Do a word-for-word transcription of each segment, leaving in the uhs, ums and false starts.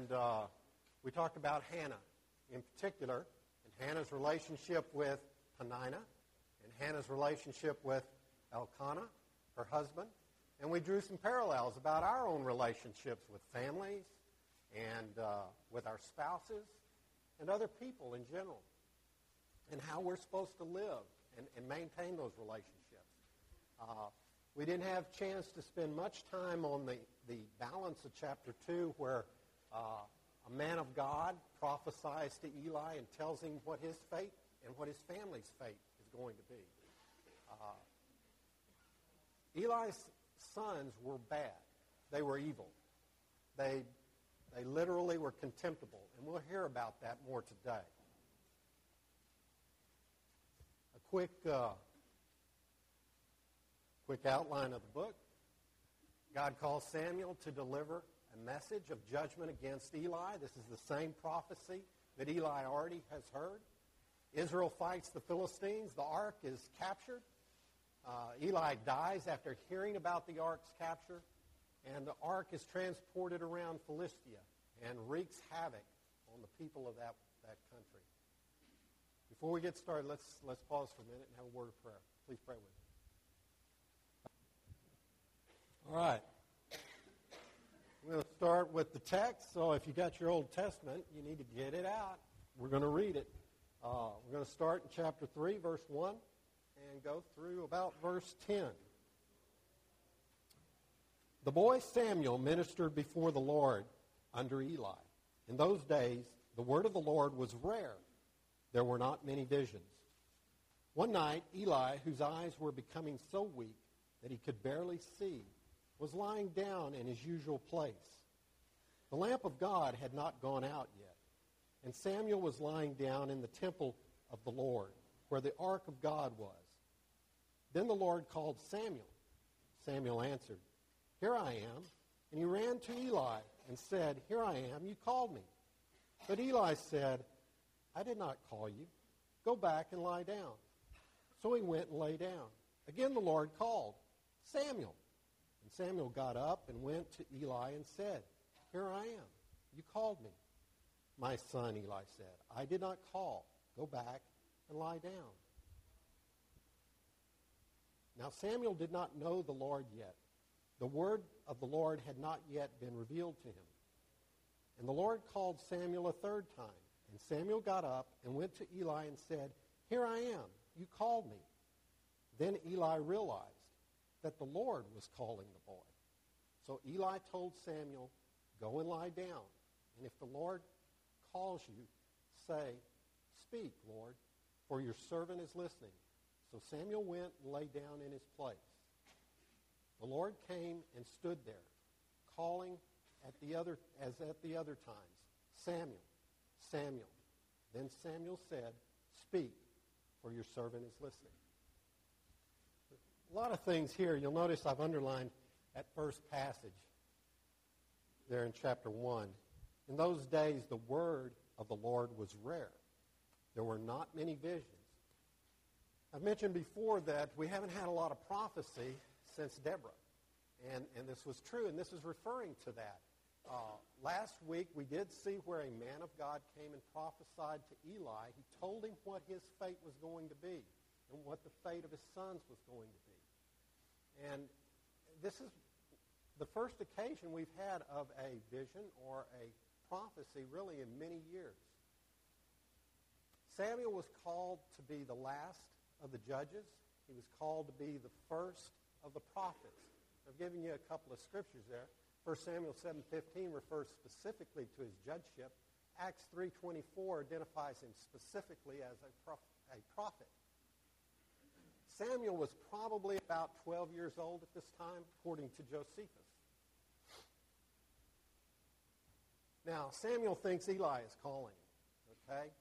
And uh, we talked about Hannah in particular, and Hannah's relationship with Peninnah, and Hannah's relationship with Elkanah, her husband. And we drew some parallels about our own relationships with families and uh, with our spouses and other people in general, and how we're supposed to live and, and maintain those relationships. Uh, we didn't have a chance to spend much time on the, the balance of chapter two, where uh, a man of God prophesies to Eli and tells him what his fate and what his family's fate is going to be. Uh, Eli's sons were bad. They were evil. They, they literally were contemptible, and we'll hear about that more today. A quick, uh, quick outline of the book. God calls Samuel to deliver a message of judgment against Eli. This is the same prophecy that Eli already has heard. Israel fights the Philistines. The ark is captured. Uh, Eli dies after hearing about the ark's capture, and the ark is transported around Philistia and wreaks havoc on the people of that, that country. Before we get started, let's, let's pause for a minute and have a word of prayer. Please pray with me. All right. We're going to start with the text. So if you got your Old Testament, you need to get it out. We're going to read it. Uh, we're going to start in chapter three, verse one, and go through about verse ten. The boy Samuel ministered before the Lord under Eli. In those days, the word of the Lord was rare. There were not many visions. One night, Eli, whose eyes were becoming so weak that he could barely see, was lying down in his usual place. The lamp of God had not gone out yet, and Samuel was lying down in the temple of the Lord, where the ark of God was. Then the Lord called Samuel. Samuel answered, "Here I am." And he ran to Eli and said, "Here I am, you called me." But Eli said, "I did not call you. Go back and lie down." So he went and lay down. Again the Lord called, "Samuel." And Samuel got up and went to Eli and said, "Here I am. You called me." "My son," Eli said, "I did not call. Go back and lie down." Now Samuel did not know the Lord yet. The word of the Lord had not yet been revealed to him. And the Lord called Samuel a third time. And Samuel got up and went to Eli and said, "Here I am. You called me." Then Eli realized that the Lord was calling the boy. So Eli told Samuel, "Go and lie down. And if the Lord calls you, say, 'Speak, Lord, for your servant is listening.'" So Samuel went and lay down in his place. The Lord came and stood there, calling at the other, as at the other times, "Samuel, Samuel." Then Samuel said, "Speak, for your servant is listening." A lot of things here. You'll notice I've underlined that first passage there in chapter one. In those days, the word of the Lord was rare. There were not many visions. I've mentioned before that we haven't had a lot of prophecy since Deborah. And, and this was true, and this is referring to that. Uh, last week, we did see where a man of God came and prophesied to Eli. He told him what his fate was going to be and what the fate of his sons was going to be. And this is the first occasion we've had of a vision or a prophecy really in many years. Samuel was called to be the last of the judges. He was called to be the first of the prophets. I've given you a couple of scriptures there. First Samuel seven fifteen refers specifically to his judgeship. Acts three twenty-four identifies him specifically as a, prof- a prophet. Samuel was probably about twelve years old at this time, according to Josephus. Now, Samuel thinks Eli is calling him, okay?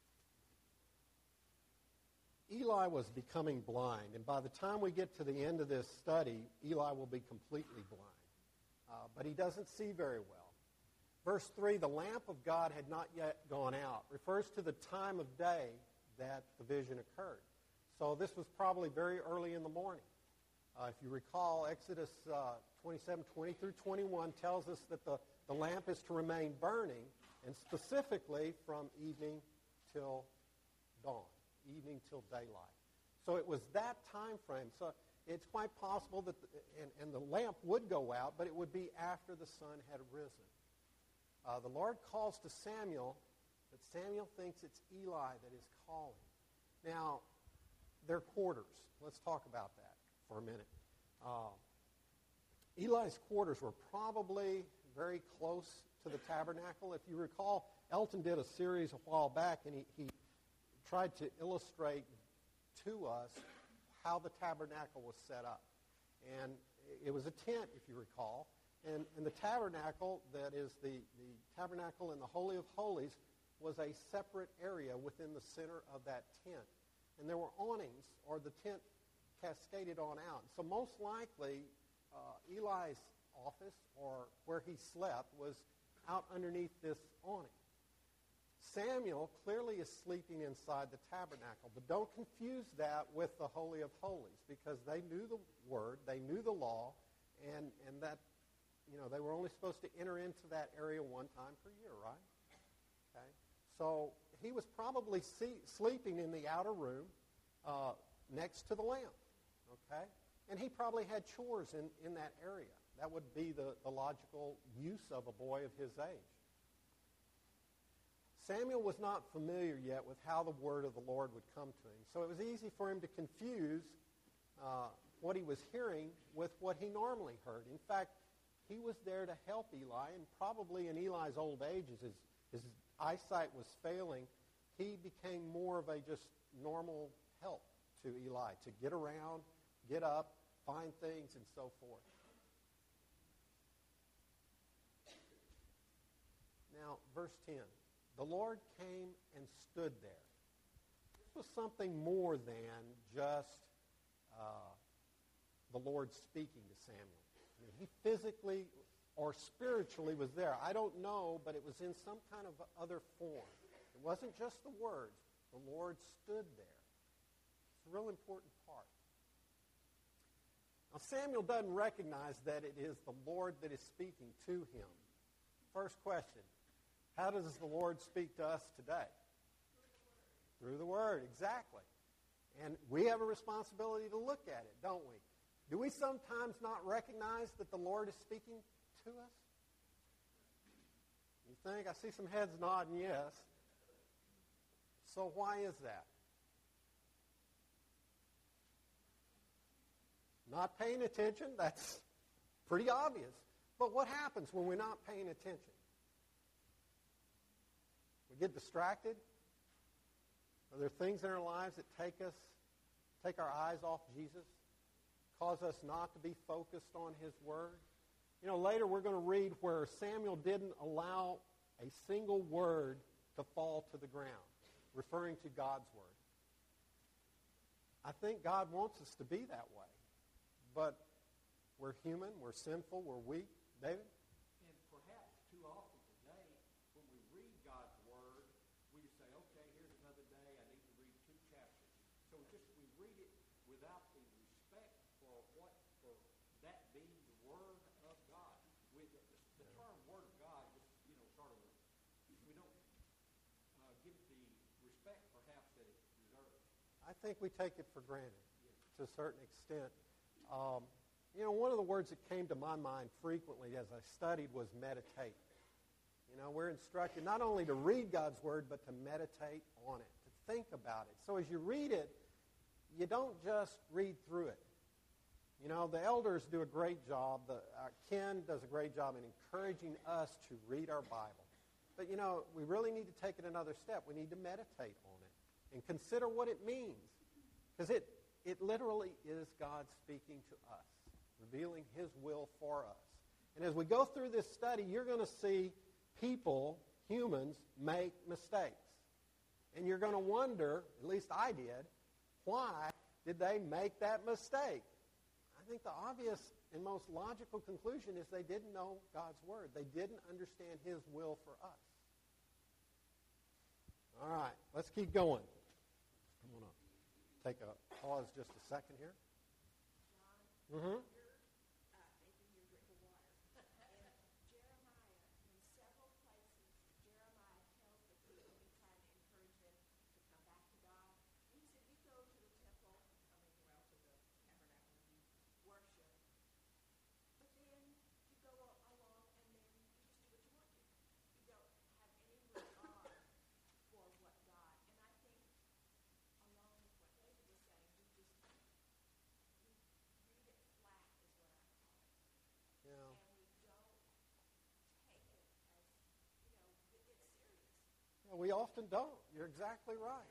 Eli was becoming blind, and by the time we get to the end of this study, Eli will be completely blind. Uh, but he doesn't see very well. Verse three, the lamp of God had not yet gone out, refers to the time of day that the vision occurred. So this was probably very early in the morning. Uh, if you recall, Exodus uh, twenty-seven, twenty through twenty-one tells us that the the lamp is to remain burning, and specifically from evening till dawn, evening till daylight. So it was that time frame. So it's quite possible that, the, and, and the lamp would go out, but it would be after the sun had risen. Uh, the Lord calls to Samuel, but Samuel thinks it's Eli that is calling. Now, their quarters. Let's talk about that for a minute. Uh, Eli's quarters were probably very close to the tabernacle. If you recall, Elton did a series a while back, and he, he tried to illustrate to us how the tabernacle was set up. And it was a tent, if you recall. And, and the tabernacle, that is the, the tabernacle in the Holy of Holies, was a separate area within the center of that tent. And there were awnings, or the tent cascaded on out. So most likely, uh, Eli's office, or where he slept, was out underneath this awning. Samuel clearly is sleeping inside the tabernacle, but don't confuse that with the Holy of Holies, because they knew the word, they knew the law, and, and that, you know, they were only supposed to enter into that area one time per year, right? Okay. So he was probably see, sleeping in the outer room uh, next to the lamp, okay? And he probably had chores in, in that area. That would be the, the logical use of a boy of his age. Samuel was not familiar yet with how the word of the Lord would come to him. So it was easy for him to confuse uh, what he was hearing with what he normally heard. In fact, he was there to help Eli, and probably in Eli's old age, as his, his eyesight was failing, he became more of a just normal help to Eli, to get around, get up, find things, and so forth. Now, verse ten. The Lord came and stood there. This was something more than just uh, the Lord speaking to Samuel. I mean, he physically or spiritually was there. I don't know, but it was in some kind of other form. It wasn't just the words. The Lord stood there. It's a real important part. Now, Samuel doesn't recognize that it is the Lord that is speaking to him. First question. How does the Lord speak to us today? Through the Word, exactly. And we have a responsibility to look at it, don't we? Do we sometimes not recognize that the Lord is speaking to us? You think? I see some heads nodding yes. So why is that? Not paying attention? That's pretty obvious. But what happens when we're not paying attention? We get distracted. Are there things in our lives that take us, take our eyes off Jesus, cause us not to be focused on his word? You know, later we're going to read where Samuel didn't allow a single word to fall to the ground, referring to God's word. I think God wants us to be that way. But we're human, we're sinful, we're weak. David? And perhaps too often today, when we read God's word, we just say, okay, here's another day, I need to read two chapters. So just we read it without the respect for what, for that being the word of God. With the, the term word of God, just, you know, sort of, we don't uh, give it the respect perhaps that it deserves. I think we take it for granted to a certain extent. Um, you know, one of the words that came to my mind frequently as I studied was meditate. You know, we're instructed not only to read God's word, but to meditate on it, to think about it. So as you read it, you don't just read through it. You know, the elders do a great job. The, uh, Ken does a great job in encouraging us to read our Bible. But, you know, we really need to take it another step. We need to meditate on it and consider what it means. Because it, it literally is God speaking to us, revealing his will for us. And as we go through this study, you're going to see people, humans, make mistakes. And you're going to wonder, at least I did, why did they make that mistake? I think the obvious and most logical conclusion is they didn't know God's word. They didn't understand his will for us. All right, let's keep going. I'm going to take a pause just a second here. John, Mm-hmm. you're uh, making your drink of water. In Jeremiah We often don't. You're exactly right.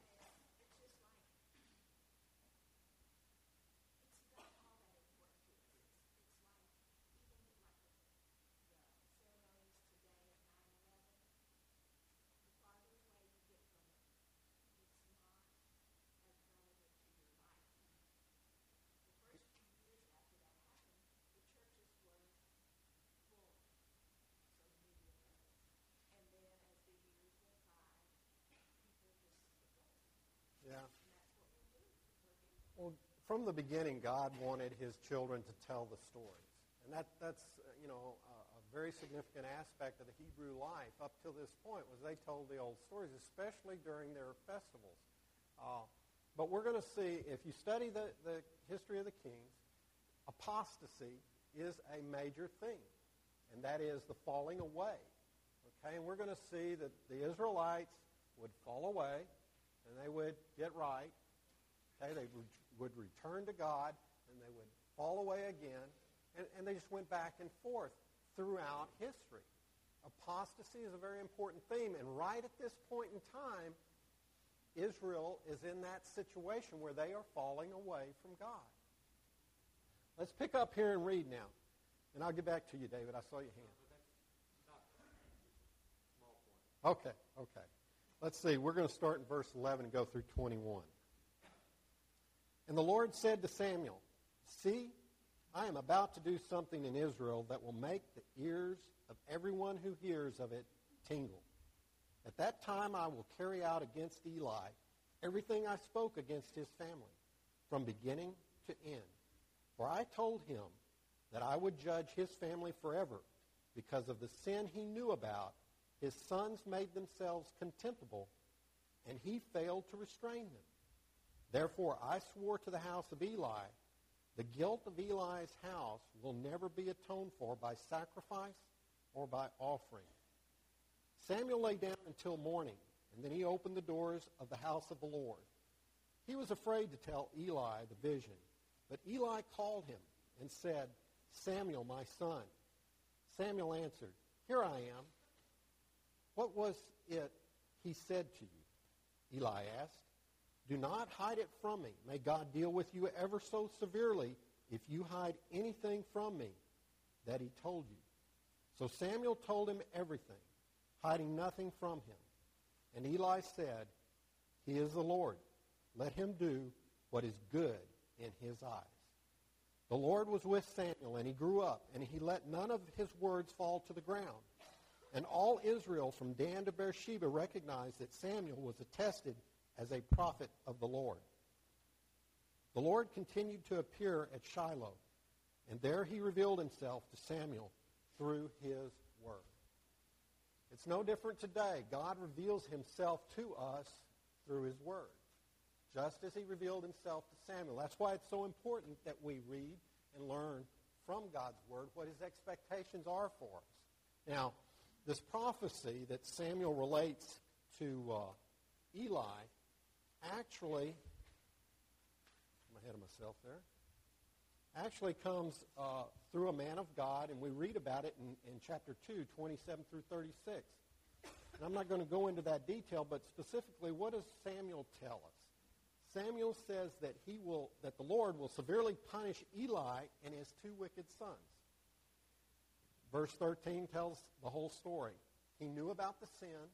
Yeah. Well, from the beginning, God wanted his children to tell the stories. And that, that's, uh, you know, a, a very significant aspect of the Hebrew life up till this point was they told the old stories, especially during their festivals. Uh, but we're going to see, if you study the, the history of the kings, apostasy is a major thing, and that is the falling away. Okay, and we're going to see that the Israelites would fall away, and they would get right. Okay, they would, would return to God, and they would fall away again, and, and they just went back and forth throughout history. Apostasy is a very important theme, and right at this point in time, Israel is in that situation where they are falling away from God. Let's pick up here and read now. And I'll get back to you, David. I saw your hand. Okay, okay. Let's see. We're going to start in verse eleven and go through twenty-one. And the Lord said to Samuel, "See, I am about to do something in Israel that will make the ears of everyone who hears of it tingle. At that time I will carry out against Eli everything I spoke against his family, from beginning to end. For I told him that I would judge his family forever because of the sin he knew about. His sons made themselves contemptible, and he failed to restrain them. Therefore I swore to the house of Eli, the guilt of Eli's house will never be atoned for by sacrifice or by offering." Samuel lay down until morning, and then he opened the doors of the house of the Lord. He was afraid to tell Eli the vision, but Eli called him and said, "Samuel, my son." Samuel answered, "Here I am." "What was it he said to you?" Eli asked. "Do not hide it from me. May God deal with you ever so severely if you hide anything from me that he told you." So Samuel told him everything, hiding nothing from him. And Eli said, "He is the Lord. Let him do what is good in his eyes." The Lord was with Samuel, and he grew up, and he let none of his words fall to the ground. And all Israel from Dan to Beersheba recognized that Samuel was attested as a prophet of the Lord. The Lord continued to appear at Shiloh, and there he revealed himself to Samuel through his word. It's no different today. God reveals himself to us through his word, just as he revealed himself to Samuel. That's why it's so important that we read and learn from God's word what his expectations are for us. Now, this prophecy that Samuel relates to uh, Eli actually, I'm ahead of myself there, actually comes uh, through a man of God, and we read about it in, in chapter two, twenty-seven through thirty-six. And I'm not going to go into that detail, but specifically, what does Samuel tell us? Samuel says that he will, that the Lord will severely punish Eli and his two wicked sons. Verse thirteen tells the whole story. He knew about the sin.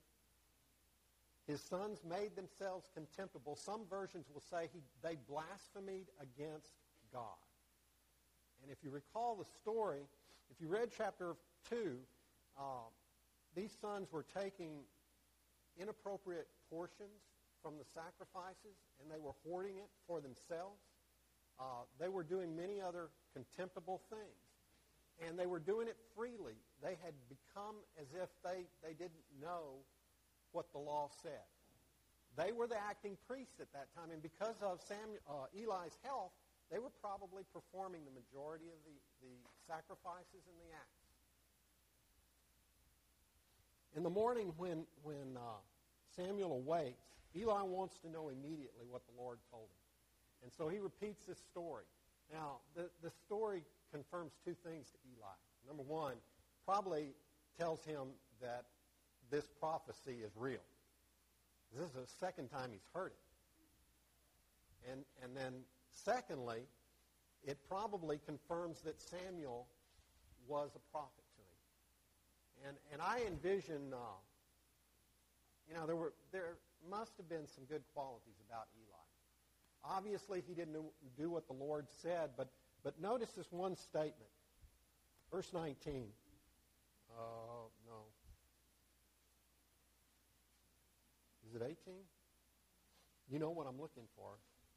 His sons made themselves contemptible. Some versions will say he, they blasphemed against God. And if you recall the story, if you read chapter two, uh, these sons were taking inappropriate portions from the sacrifices, and they were hoarding it for themselves. Uh, they were doing many other contemptible things. And they were doing it freely. They had become as if they, they didn't know what the law said. They were the acting priests at that time, and because of Samuel, uh, Eli's health, they were probably performing the majority of the, the sacrifices and the acts. In the morning when, when uh, Samuel awakes, Eli wants to know immediately what the Lord told him. And so he repeats this story. Now, the, the story confirms two things to Eli. Number one, probably tells him that this prophecy is real. This is the second time he's heard it. And, and then secondly, it probably confirms that Samuel was a prophet to him. And, and I envision, uh, you know, there were there must have been some good qualities about Eli. Obviously, he didn't do what the Lord said, but, but notice this one statement. Verse nineteen. Uh, no. Is it eighteen? You know what I'm looking for.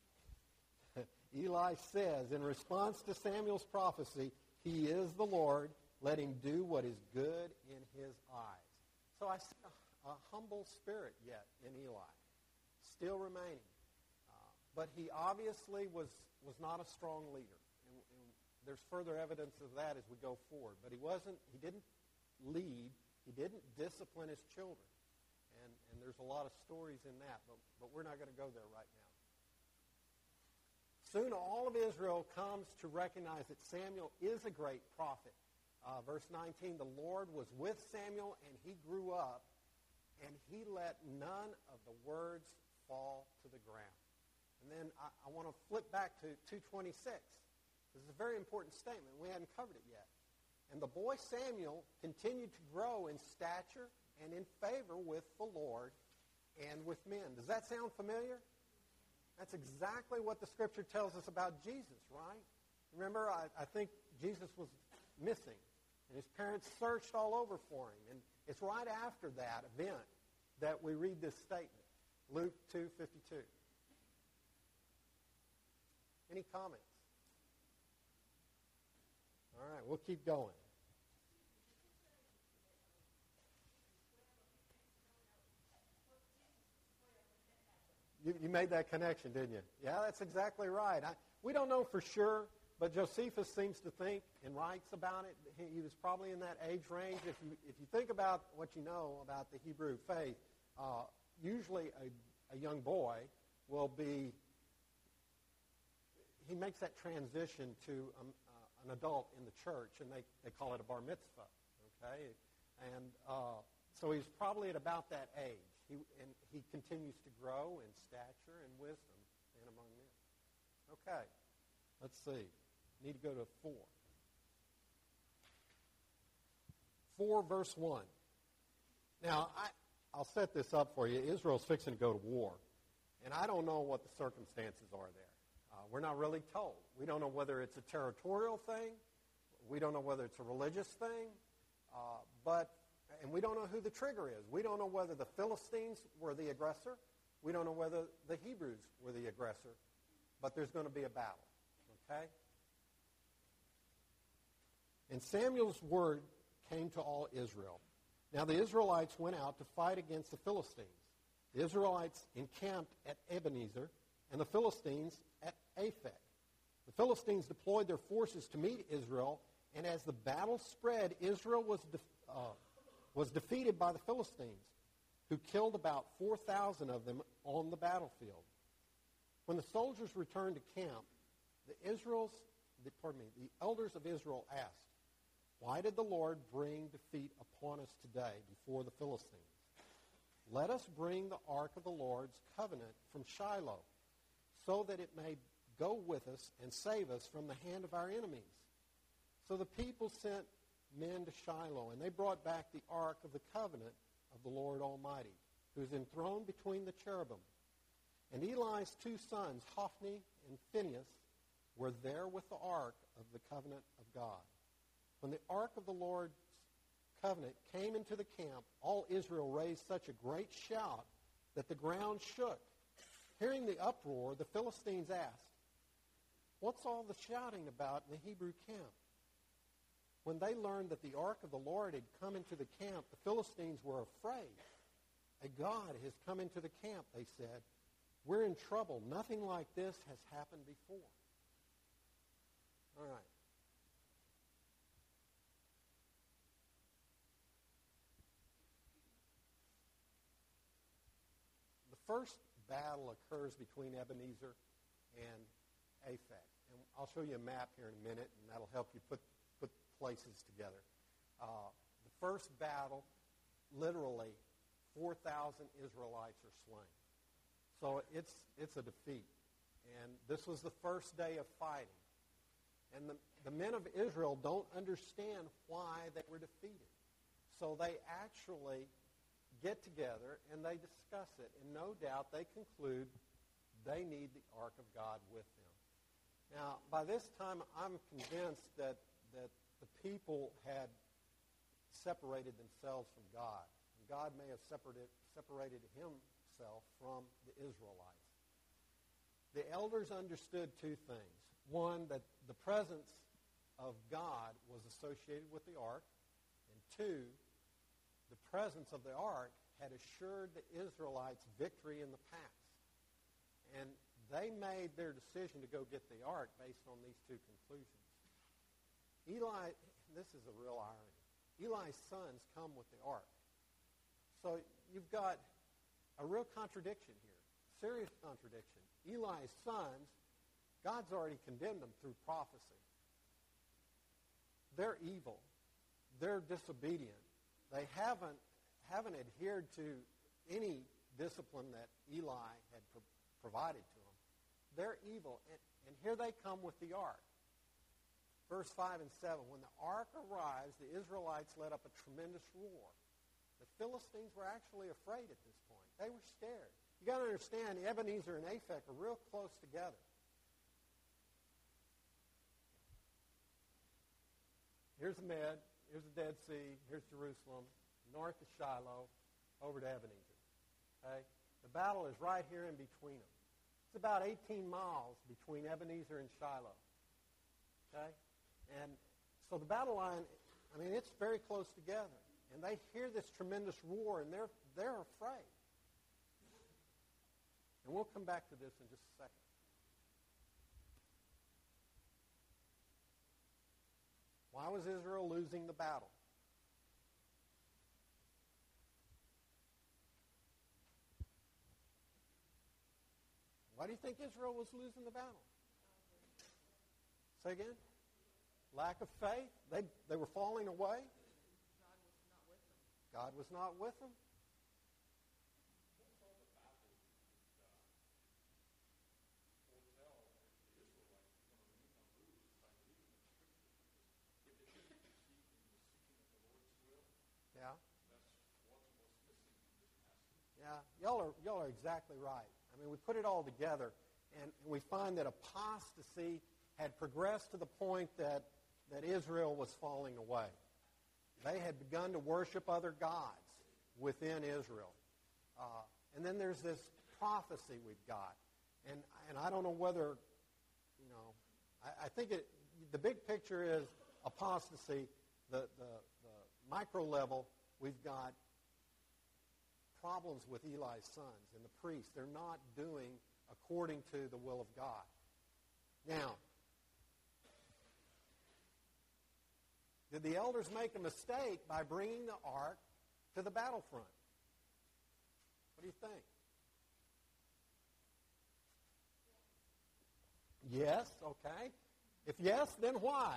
Eli says, in response to Samuel's prophecy, he is the Lord. Let him do what is good in his eyes. So I see a, a humble spirit yet in Eli, still remaining. Uh, but he obviously was, was not a strong leader. And, and there's further evidence of that as we go forward. But he wasn't, he didn't lead. He didn't discipline his children. And, and there's a lot of stories in that, but, but we're not going to go there right now. Soon all of Israel comes to recognize that Samuel is a great prophet. Uh, verse nineteen, the Lord was with Samuel, and he grew up, and he let none of the words fall to the ground. And then I, I want to flip back to two twenty-six. This is a very important statement. We hadn't covered it yet. And the boy Samuel continued to grow in stature and in favor with the Lord and with men. Does that sound familiar? That's exactly what the Scripture tells us about Jesus, right? Remember, I, I think Jesus was missing, and his parents searched all over for him. And it's right after that event that we read this statement, Luke two fifty-two. Any comments? All right, we'll keep going. You, you made that connection, didn't you? Yeah, that's exactly right. I, we don't know for sure, but Josephus seems to think and writes about it. He, he was probably in that age range. If you if you think about what you know about the Hebrew faith, uh, usually a, a young boy will be, he makes that transition to um, uh, an adult in the church, and they, they call it a bar mitzvah, okay? And uh, so he's probably at about that age. He, and he continues to grow in stature and wisdom and among men. Okay, let's see. Need to go to four. four verse one. Now, I, I'll set this up for you. Israel's fixing to go to war. And I don't know what the circumstances are there. Uh, we're not really told. We don't know whether it's a territorial thing. We don't know whether it's a religious thing. Uh, but... And we don't know who the trigger is. We don't know whether the Philistines were the aggressor. We don't know whether the Hebrews were the aggressor. But there's going to be a battle. Okay? And Samuel's word came to all Israel. Now the Israelites went out to fight against the Philistines. The Israelites encamped at Ebenezer, and the Philistines at Aphek. The Philistines deployed their forces to meet Israel, and as the battle spread, Israel was def- uh, was defeated by the Philistines, who killed about four thousand of them on the battlefield. When the soldiers returned to camp, the Israel's, the, pardon me, the elders of Israel asked, "Why did the Lord bring defeat upon us today before the Philistines? Let us bring the ark of the Lord's covenant from Shiloh, so that it may go with us and save us from the hand of our enemies." So the people sent men to Shiloh, and they brought back the ark of the covenant of the Lord Almighty, who is enthroned between the cherubim. And Eli's two sons, Hophni and Phinehas, were there with the ark of the covenant of God. When the ark of the Lord's covenant came into the camp, all Israel raised such a great shout that the ground shook. Hearing the uproar, the Philistines asked, "What's all the shouting about in the Hebrew camp?" When they learned that the ark of the Lord had come into the camp, the Philistines were afraid. "A god has come into the camp," they said. "We're in trouble. Nothing like this has happened before." All right. The first battle occurs between Ebenezer and Aphek. And I'll show you a map here in a minute, and that'll help you put places together. Uh, the first battle literally four thousand Israelites are slain. So it's, it's a defeat. And this was the first day of fighting. And the, the men of Israel don't understand why they were defeated. So they actually get together and they discuss it. And no doubt they conclude they need the Ark of God with them. Now, by this time, I'm convinced that, that the people had separated themselves from God. And God may have separated, separated himself from the Israelites. The elders understood two things. One, that the presence of God was associated with the ark. And two, the presence of the ark had assured the Israelites victory in the past. And they made their decision to go get the ark based on these two conclusions. Eli, this is a real irony. Eli's sons come with the ark. So you've got a real contradiction here, serious contradiction. Eli's sons, God's already condemned them through prophecy. They're evil. They're disobedient. They haven't, haven't adhered to any discipline that Eli had pro- provided to them. They're evil. And, and here they come with the ark. Verse five and seven, when the ark arrives, the Israelites let up a tremendous roar. The Philistines were actually afraid at this point. They were scared. You got to understand, Ebenezer and Aphek are real close together. Here's the Med, here's the Dead Sea, here's Jerusalem, north of Shiloh, over to Ebenezer. Okay? The battle is right here in between them. It's about eighteen miles between Ebenezer and Shiloh. Okay? And so the battle line, I mean, it's very close together. And they hear this tremendous roar, and they're, they're afraid. And we'll come back to this in just a second. Why was Israel losing the battle? Why do you think Israel was losing the battle? Say again? Lack of faith? They, they were falling away? God was not with them. Yeah. Yeah, y'all are, y'all are exactly right. I mean, we put it all together, and we find that apostasy had progressed to the point that, that Israel was falling away. They had begun to worship other gods within Israel. Uh, and then there's this prophecy we've got. And, and I don't know whether, you know, I, I think it, the big picture is apostasy. The, the, the micro level, we've got problems with Eli's sons and the priests. They're not doing according to the will of God. Now, did the elders make a mistake by bringing the ark to the battlefront? What do you think? Yes, okay. If yes, then why?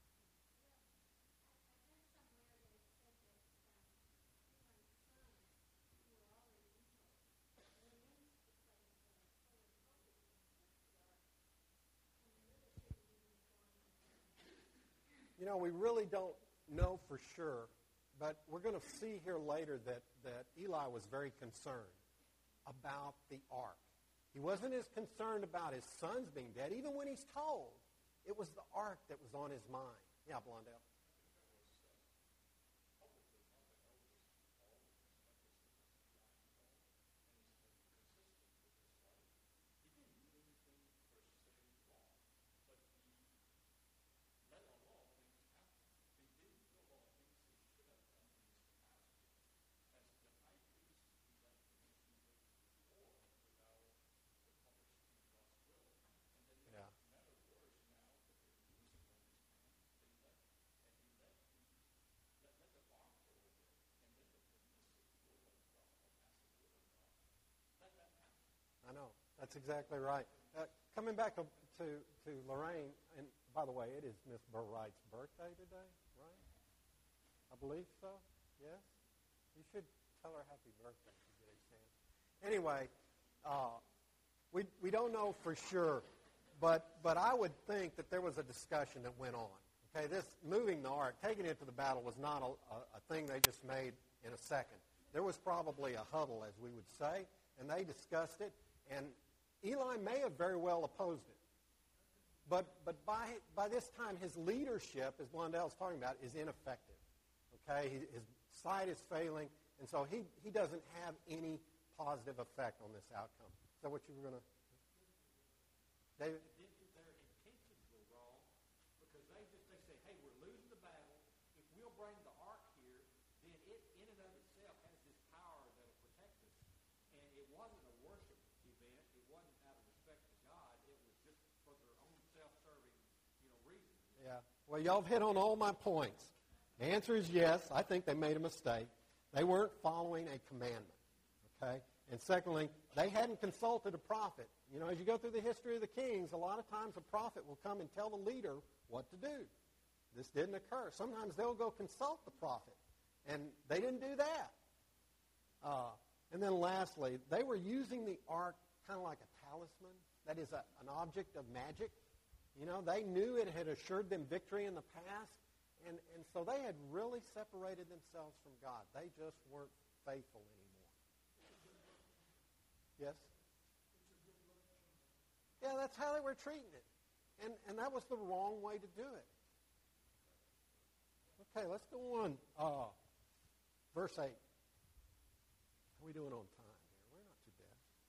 You know, we really don't know for sure, but we're going to see here later that, that Eli was very concerned about the ark. He wasn't as concerned about his sons being dead. Even when he's told, it was the ark that was on his mind. Yeah, Blondell. I know. That's exactly right. Uh, coming back to, to, to Lorraine, and by the way, it is Miss Burwright's birthday today, right? I believe so. Yes? You should tell her happy birthday if you get a chance. Anyway, uh, we we don't know for sure, but but I would think that there was a discussion that went on. Okay, this moving the ark, taking it to the battle, was not a, a, a thing they just made in a second. There was probably a huddle, as we would say, and they discussed it. And Eli may have very well opposed it. But but by by this time, his leadership, as Blondell's talking about, is ineffective. Okay, he, his sight is failing, and so he, he doesn't have any positive effect on this outcome. Is that what you were going to... David? Their intentions were wrong because they just they say, hey, we're losing the battle. If we'll bring the ark here, then it in and of itself has this power that will protect us. And it wasn't a worship event. It wasn't out of respect to God. It was just for their own self-serving, you know, reasons. Yeah. Well, y'all have hit on all my points. The answer is yes. I think they made a mistake. They weren't following a commandment. Okay? And secondly, they hadn't consulted a prophet. You know, as you go through the history of the kings, a lot of times a prophet will come and tell the leader what to do. This didn't occur. Sometimes they'll go consult the prophet, and they didn't do that. Uh, and then lastly, they were using the ark kind of like a talisman. That is a, an object of magic. You know, they knew it had assured them victory in the past, and, and so they had really separated themselves from God. They just weren't faithful anymore. Yes? Yeah, that's how they were treating it. And and that was the wrong way to do it. Okay, let's go on. Uh, verse eight. How are we doing on time here? We're not too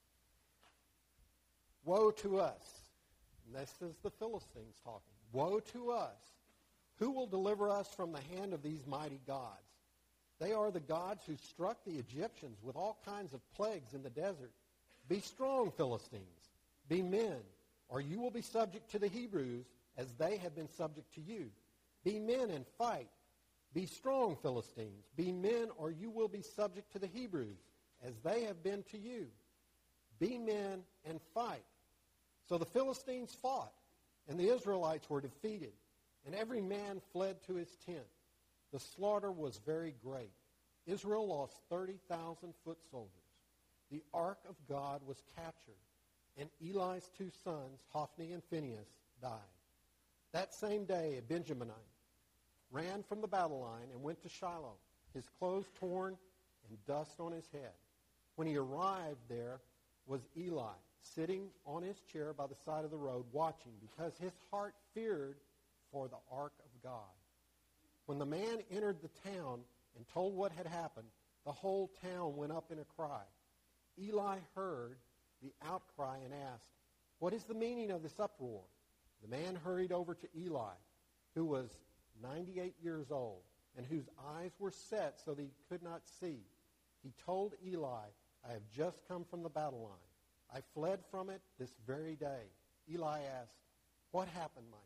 bad. Woe to us. And this is the Philistines talking. Woe to us. Who will deliver us from the hand of these mighty gods? They are the gods who struck the Egyptians with all kinds of plagues in the desert. Be strong, Philistines. Be men, or you will be subject to the Hebrews as they have been subject to you. Be men and fight. Be strong, Philistines. Be men, or you will be subject to the Hebrews as they have been to you. Be men and fight. So the Philistines fought, and the Israelites were defeated, and every man fled to his tent. The slaughter was very great. Israel lost thirty thousand foot soldiers. The ark of God was captured, and Eli's two sons, Hophni and Phinehas, died. That same day, a Benjaminite ran from the battle line and went to Shiloh, his clothes torn and dust on his head. When he arrived there was Eli, sitting on his chair by the side of the road, watching, because his heart feared for the ark of God. When the man entered the town and told what had happened, the whole town went up in a cry. Eli heard the outcry and asked, "What is the meaning of this uproar?" The man hurried over to Eli, who was ninety-eight years old, and whose eyes were set so that he could not see. He told Eli, "I have just come from the battle line. I fled from it this very day." Eli asked, "What happened, my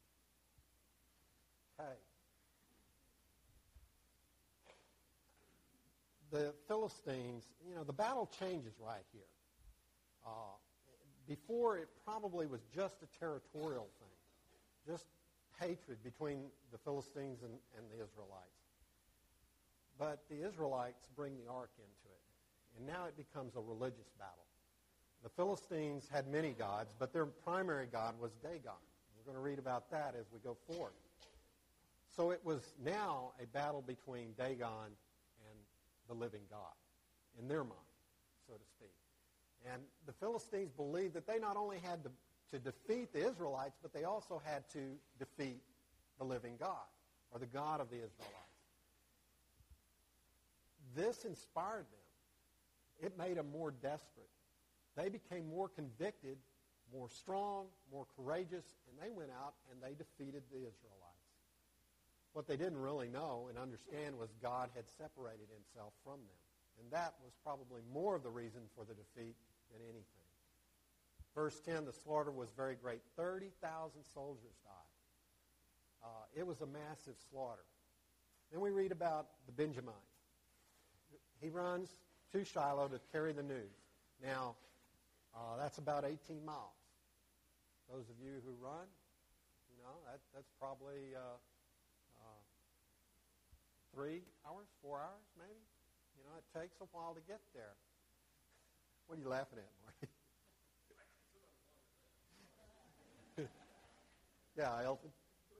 son?" Okay. The Philistines, you know, the battle changes right here. Uh, before, it probably was just a territorial thing, just hatred between the Philistines and, and the Israelites. But the Israelites bring the ark into it, and now it becomes a religious battle. The Philistines had many gods, but their primary god was Dagon. We're going to read about that as we go forward. So it was now a battle between Dagon and the living God, in their mind, so to speak. And the Philistines believed that they not only had to, to defeat the Israelites, but they also had to defeat the living God, or the God of the Israelites. This inspired them. It made them more desperate. They became more convicted, more strong, more courageous, and they went out and they defeated the Israelites. What they didn't really know and understand was God had separated himself from them. And that was probably more of the reason for the defeat than anything. Verse ten, the slaughter was very great. thirty thousand soldiers died. Uh, it was a massive slaughter. Then we read about the Benjamite. He runs to Shiloh to carry the news. Now, uh, that's about eighteen miles. Those of you who run, you know, that, that's probably uh, uh, three hours, four hours maybe. You You know, it takes a while to get there. What are you laughing at, Marty? Yeah, Elton.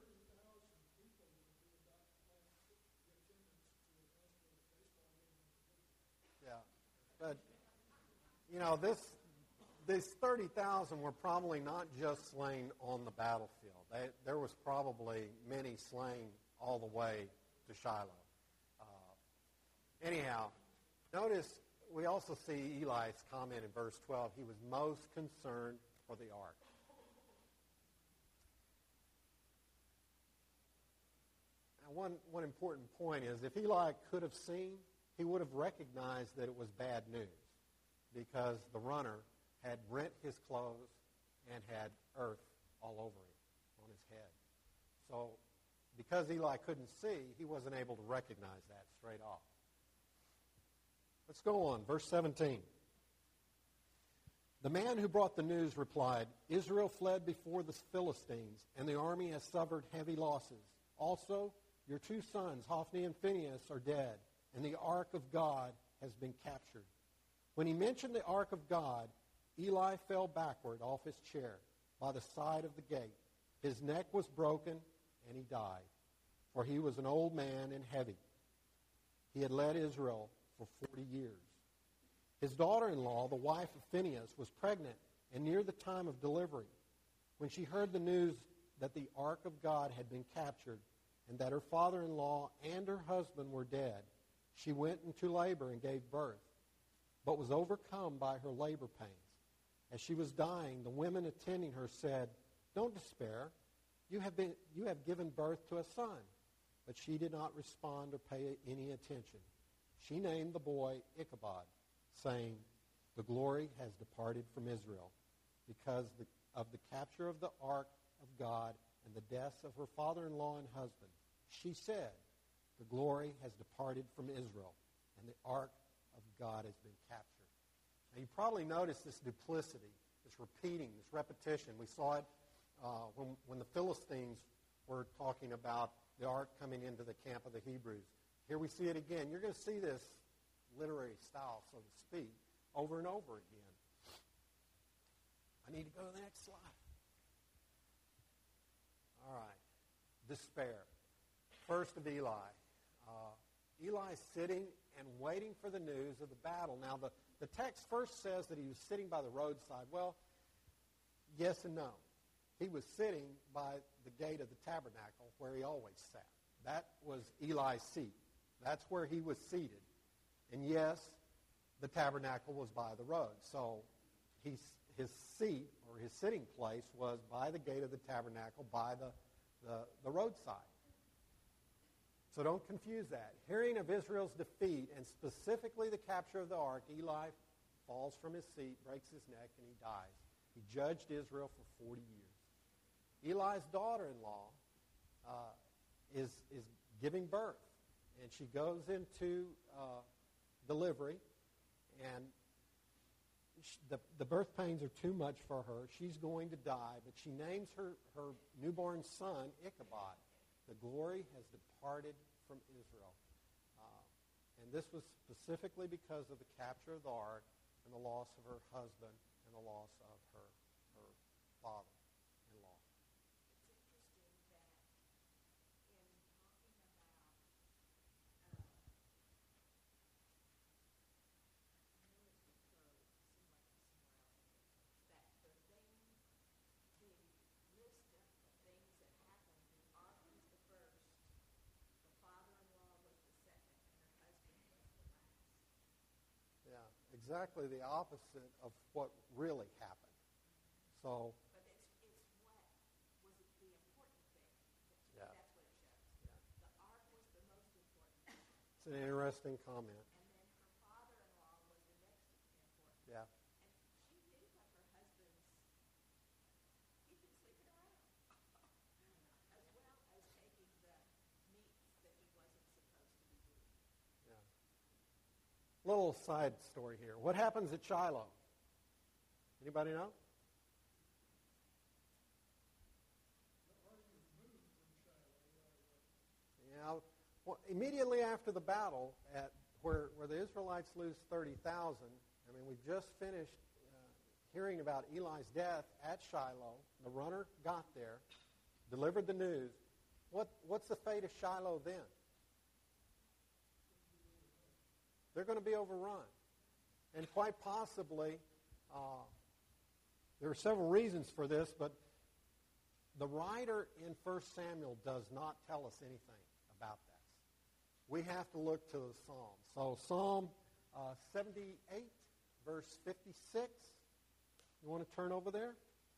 Yeah, but you know this. These thirty thousand were probably not just slain on the battlefield. They, there was probably many slain all the way to Shiloh. Uh, anyhow, notice we also see Eli's comment in verse twelve. He was most concerned for the ark. Now, one, one important point is if Eli could have seen, he would have recognized that it was bad news because the runner had rent his clothes and had earth all over him, on his head. So because Eli couldn't see, he wasn't able to recognize that straight off. Let's go on, verse seventeen. The man who brought the news replied, Israel fled before the Philistines, and the army has suffered heavy losses. Also, your two sons, Hophni and Phinehas, are dead, and the ark of God has been captured. When he mentioned the ark of God, Eli fell backward off his chair by the side of the gate. His neck was broken, and he died, for he was an old man and heavy. He had led Israel for forty years. His daughter-in-law, the wife of Phinehas, was pregnant and near the time of delivery. When she heard the news that the ark of God had been captured and that her father-in-law and her husband were dead, she went into labor and gave birth, but was overcome by her labor pains. As she was dying, the women attending her said, Don't despair. You have been, you have given birth to a son. But she did not respond or pay any attention. She named the boy Ichabod, saying, The glory has departed from Israel because the, of the capture of the ark of God and the deaths of her father-in-law and husband. She said, The glory has departed from Israel, and the ark of God has been captured. Now, you probably noticed this duplicity, this repeating, this repetition. We saw it uh, when, when the Philistines were talking about the ark coming into the camp of the Hebrews. Here we see it again. You're going to see this literary style, so to speak, over and over again. I need to go to the next slide. All right. Despair. First of Eli. Uh, Eli's sitting and waiting for the news of the battle. Now, the, the text first says that he was sitting by the roadside. Well, yes and no. He was sitting by the gate of the tabernacle where he always sat. That was Eli's seat. That's where he was seated. And yes, the tabernacle was by the road. So he's, his seat or his sitting place was by the gate of the tabernacle, by the, the, the roadside. So don't confuse that. Hearing of Israel's defeat, and specifically the capture of the ark, Eli falls from his seat, breaks his neck, and he dies. He judged Israel for forty years. Eli's daughter-in-law uh, is, is giving birth, and she goes into uh, delivery, and she, the, the birth pains are too much for her. She's going to die, but she names her, her newborn son Ichabod. The glory has departed from Israel. Uh, and this was specifically because of the capture of the ark and the loss of her husband and the loss of her, her father-in-law. Exactly the opposite of what really happened. So, but it's, it's what was the important thing. Yeah. That's what it shows. Yeah. The ark was the most important thing. It's an interesting comment. And then her father-in-law was the next important. Yeah. And she knew what her husband's, he'd been sleeping around. As well as taking the meats that he wasn't supposed to be doing. Yeah. Little side story here. What happens at Shiloh? Anybody know? Yeah. Well, immediately after the battle at where, where the Israelites lose thirty thousand, I mean, we've just finished uh, hearing about Eli's death at Shiloh. The runner got there, delivered the news. What, what's the fate of Shiloh then? They're going to be overrun. And quite possibly, uh, there are several reasons for this, but the writer in First Samuel does not tell us anything about that. We have to look to the Psalms. So Psalm uh, seventy-eight, verse fifty-six. You want to turn over there?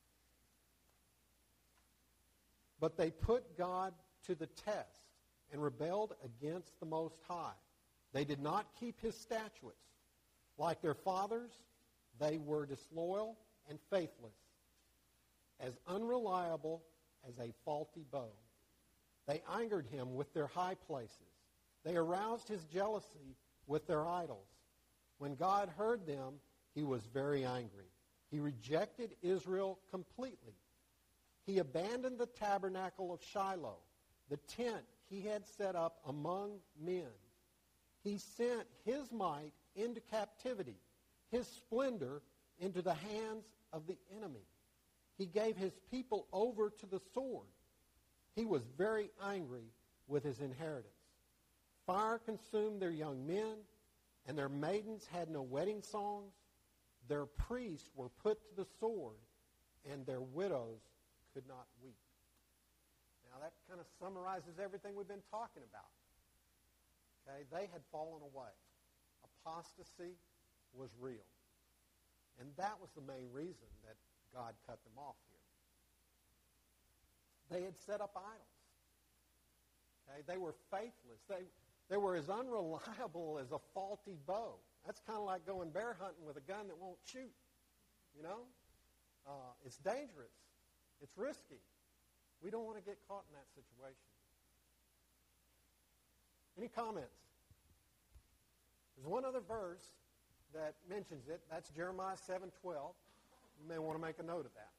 But they put God to the test and rebelled against the Most High. They did not keep his statutes. Like their fathers, they were disloyal and faithless, as unreliable as a faulty bow. They angered him with their high places. They aroused his jealousy with their idols. When God heard them, he was very angry. He rejected Israel completely. He abandoned the tabernacle of Shiloh, the tent he had set up among men. He sent his might into captivity, his splendor into the hands of the enemy. He gave his people over to the sword. He was very angry with his inheritance. Fire consumed their young men, and their maidens had no wedding songs. Their priests were put to the sword, and their widows could not weep. Now that kind of summarizes everything we've been talking about. Okay, they had fallen away. Apostasy was real. And that was the main reason that God cut them off here. They had set up idols. Okay, they were faithless. They, they were as unreliable as a faulty bow. That's kind of like going bear hunting with a gun that won't shoot. You know? Uh, it's dangerous. It's risky. We don't want to get caught in that situation. Any comments? There's one other verse that mentions it. That's Jeremiah seven twelve. You may want to make a note of that.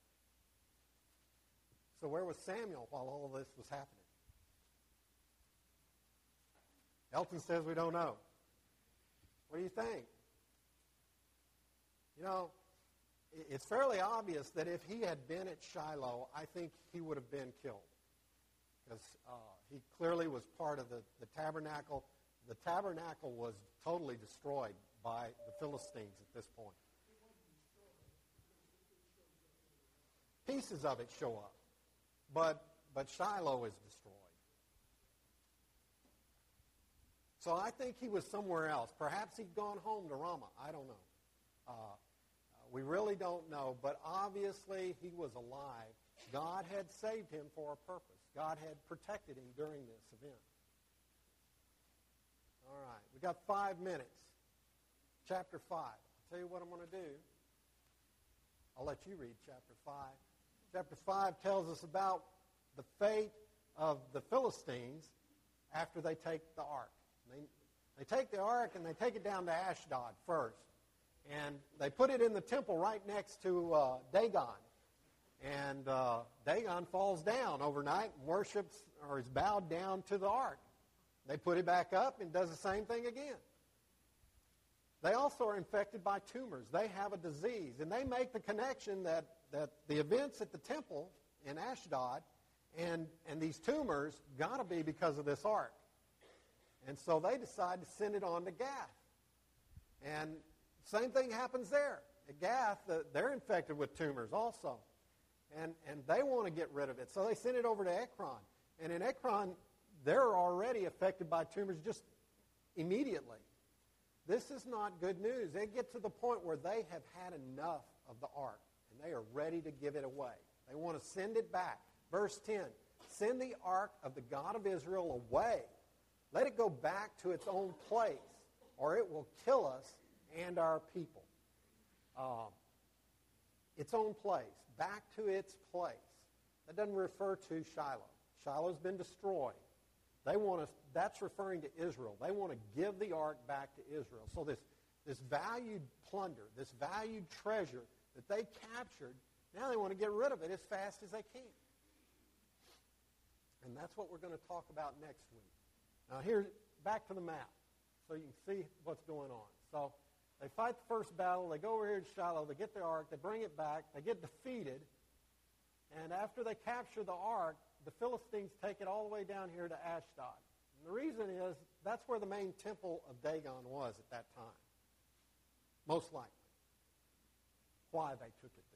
So where was Samuel while all of this was happening? Elton says we don't know. What do you think? You know, it's fairly obvious that if he had been at Shiloh, I think he would have been killed. Because uh, he clearly was part of the, the tabernacle. The tabernacle was totally destroyed by the Philistines at this point. Pieces of it show up. But, but Shiloh is destroyed. So I think he was somewhere else. Perhaps he'd gone home to Ramah. I don't know. Uh, we really don't know. But obviously he was alive. God had saved him for a purpose. God had protected him during this event. All right. We've got five minutes. Chapter five. I'll tell you what I'm going to do. I'll let you read chapter five. Chapter five tells us about the fate of the Philistines after they take the ark. They, they take the ark and they take it down to Ashdod first. And they put it in the temple right next to uh, Dagon. And uh, Dagon falls down overnight and worships or is bowed down to the ark. They put it back up and does the same thing again. They also are infected by tumors. They have a disease. And they make the connection that, that the events at the temple in Ashdod and, and these tumors got to be because of this ark. And so they decide to send it on to Gath. And same thing happens there. At Gath, uh, they're infected with tumors also. And, and they want to get rid of it. So they send it over to Ekron. And in Ekron, they're already affected by tumors just immediately. This is not good news. They get to the point where they have had enough of the ark, and they are ready to give it away. They want to send it back. Verse ten, send the ark of the God of Israel away. Let it go back to its own place, or it will kill us and our people. Um, its own place, back to its place. That doesn't refer to Shiloh. Shiloh's been destroyed. They want to, that's referring to Israel. They want to give the ark back to Israel. So this, this valued plunder, this valued treasure that they captured, now they want to get rid of it as fast as they can. And that's what we're going to talk about next week. Now here, back to the map. so you can see what's going on. So they fight the first battle. They go over here to Shiloh. They get the ark. They bring it back. They get defeated. And after they capture the ark, the Philistines take it all the way down here to Ashdod. And the reason is that's where the main temple of Dagon was at that time. Most likely. Why they took it there.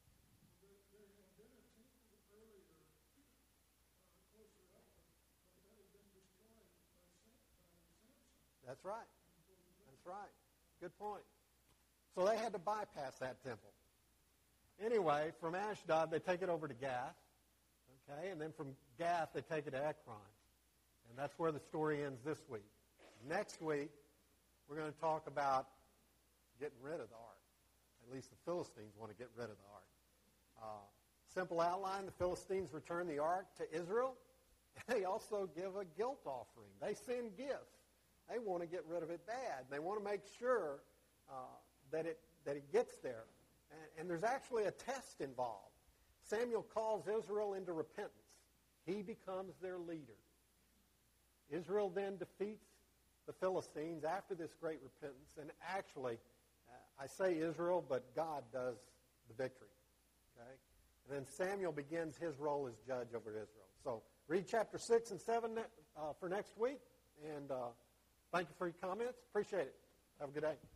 That's right. That's right. Good point. So they had to bypass that temple. Anyway, from Ashdod, they take it over to Gath. Okay, and then from Gath, they take it to Ekron. And that's where the story ends this week. Next week, we're going to talk about getting rid of the ark. At least the Philistines want to get rid of the ark. Uh, simple outline, the Philistines return the ark to Israel. They also give a guilt offering. They send gifts. They want to get rid of it bad. They want to make sure uh, that it that it gets there. And, and there's actually a test involved. Samuel calls Israel into repentance. He becomes their leader. Israel then defeats the Philistines after this great repentance. And actually, uh, I say Israel, but God does the victory. Okay? And then Samuel begins his role as judge over Israel. So read chapter six and seven uh, for next week. And uh, thank you for your comments. Appreciate it. Have a good day.